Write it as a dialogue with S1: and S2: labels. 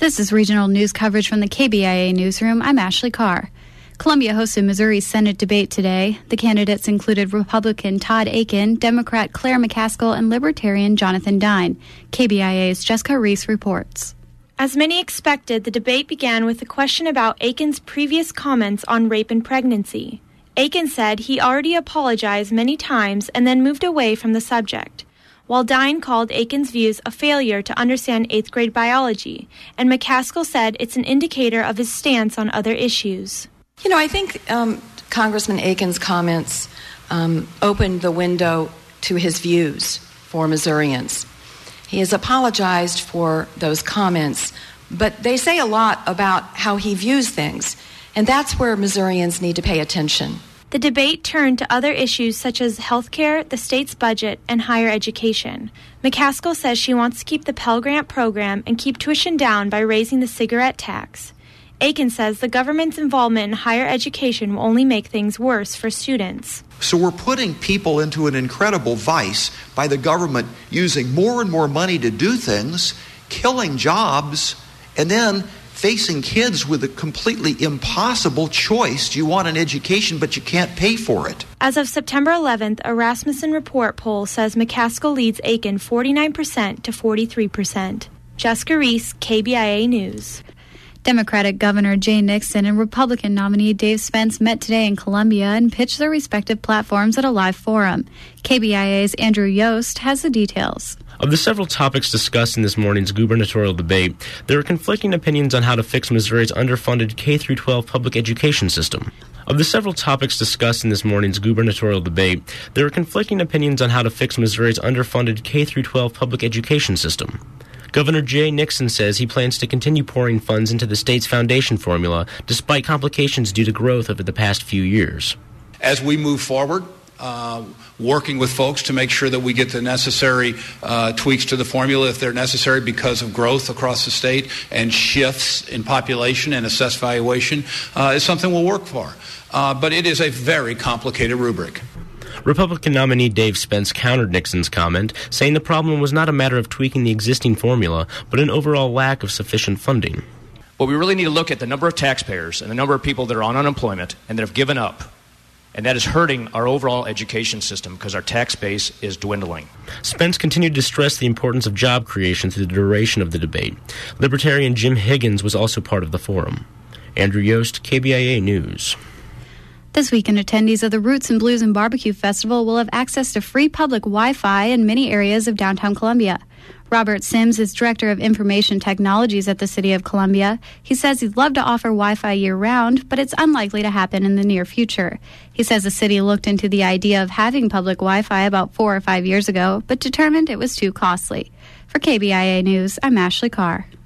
S1: This is regional news coverage from the KBIA newsroom. I'm Ashley Carr. Columbia hosted Missouri's Senate debate today. The candidates included Republican Todd Akin, Democrat Claire McCaskill, and Libertarian Jonathan Dine. KBIA's Jessica Reese reports.
S2: As many expected, the debate began with a question about Akin's previous comments on rape and pregnancy. Akin said he already apologized many times and then moved away from the subject, while Dine called Akin's views a failure to understand 8th grade biology, and McCaskill said it's an indicator of his stance on other issues.
S3: You know, I think Congressman Akin's comments opened the window to his views for Missourians. He has apologized for those comments, but they say a lot about how he views things, and that's where Missourians need to pay attention.
S2: The debate turned to other issues such as health care, the state's budget, and higher education. McCaskill says she wants to keep the Pell Grant program and keep tuition down by raising the cigarette tax. Akin says the government's involvement in higher education will only make things worse for students.
S4: So we're putting people into an incredible vice by the government using more and more money to do things, killing jobs, and then facing kids with a completely impossible choice. You want an education, but you can't pay for it.
S2: As of September 11th, a Rasmussen report poll says McCaskill leads Akin 49% to 43%. Jessica Reese, KBIA News.
S1: Democratic Governor Jay Nixon and Republican nominee Dave Spence met today in Columbia and pitched their respective platforms at a live forum. KBIA's Andrew Yost has the details.
S5: Of the several topics discussed in this morning's gubernatorial debate, there are conflicting opinions on how to fix Missouri's underfunded K-12 public education system. Of the several topics discussed in this morning's gubernatorial debate, there are conflicting opinions on how to fix Missouri's underfunded K-12 public education system. Governor Jay Nixon says he plans to continue pouring funds into the state's foundation formula despite complications due to growth over the past few years.
S6: As we move forward, working with folks to make sure that we get the necessary tweaks to the formula if they're necessary because of growth across the state and shifts in population and assessed valuation is something we'll work for. But it is a very complicated rubric.
S5: Republican nominee Dave Spence countered Nixon's comment, saying the problem was not a matter of tweaking the existing formula, but an overall lack of sufficient funding.
S7: But we really need to look at the number of taxpayers and the number of people that are on unemployment and that have given up. And that is hurting our overall education system because our tax base is dwindling.
S5: Spence continued to stress the importance of job creation through the duration of the debate. Libertarian Jim Higgins was also part of the forum. Andrew Yost, KBIA News.
S1: This weekend, attendees of the Roots and Blues and Barbecue Festival will have access to free public Wi-Fi in many areas of downtown Columbia. Robert Sims is Director of Information Technologies at the City of Columbia. He says he'd love to offer Wi-Fi year-round, but it's unlikely to happen in the near future. He says the city looked into the idea of having public Wi-Fi about 4 or 5 years ago, but determined it was too costly. For KBIA News, I'm Ashley Carr.